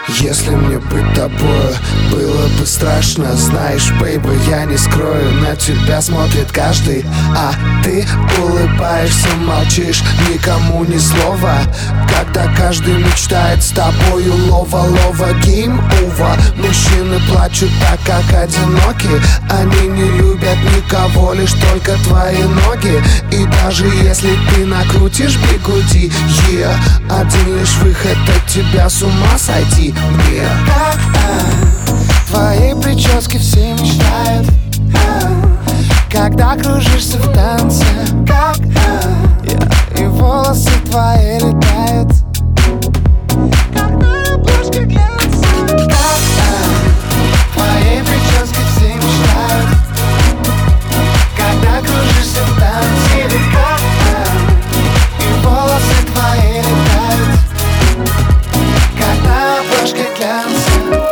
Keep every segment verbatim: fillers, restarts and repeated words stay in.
Если мне быть тобою было бы страшно, знаешь, бейби, я не скрою, на тебя смотрит каждый, а ты улыбаешься, молчишь, никому ни слова. Когда каждый мечтает с тобою лова-лова, гейм-ова. Мужчины плачут так, как одиноки, они не любят никого, лишь только твои ноги. И даже если ты накрутишь бигуди, yeah, один лишь выход от тебя с ума сойти. Мне а, а, твоей прически все мечтают, а, когда кружишься в танце, как а, yeah, и волосы твои летают, как на обложке глянца. Как а, твоей прически все мечтают, когда кружишься в танце, как а, и волосы твои летают, как на обложке глянца.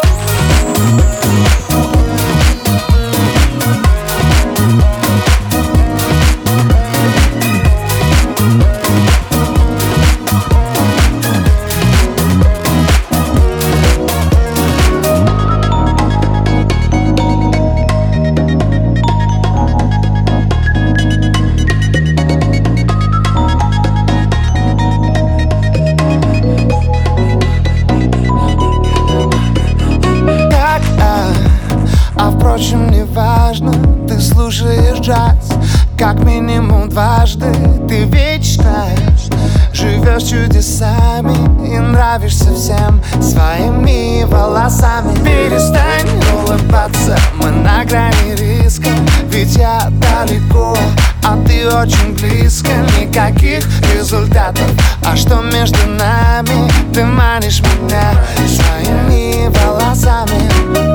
Впрочем, не важно, ты слушаешь джаз как минимум дважды, ты вечность, живешь чудесами и нравишься всем своими волосами. Перестань улыбаться, мы на грани риска, ведь я далеко, а ты очень близко. Никаких результатов, а что между нами? Ты манишь меня своими волосами.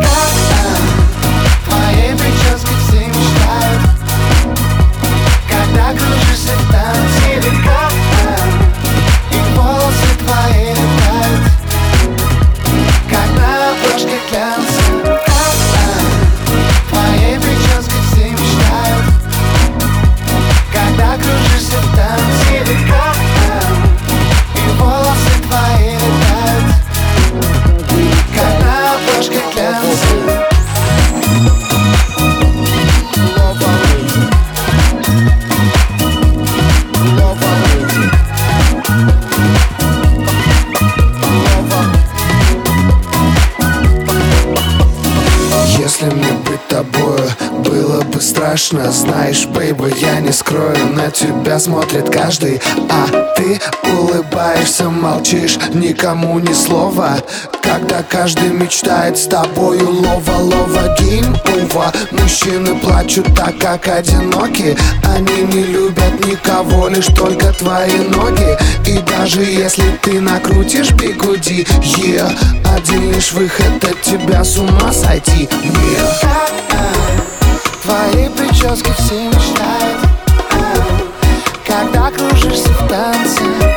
Твоей прически все мечтают, когда кружишься в танце, как и волосы твои летают, как на обложке глянца. Твоей прически все мечтают, когда кружишься в танце, как и волосы твои летают, как на обложке глянца. Если мне быть тобою было бы страшно, знаешь, бейби, я не скрою, на тебя смотрит каждый, а ты улыбаешься, молчишь, никому ни слова. Когда каждый мечтает с тобою лова-лова, гейм-ова. Мужчины плачут так, как одиноки, они не любят никого, лишь только твои ноги. И даже если ты накрутишь бигуди, yeah, один лишь выход от тебя с ума сойти. Yeah. Твои прически все мечтают, когда кружишься в танце.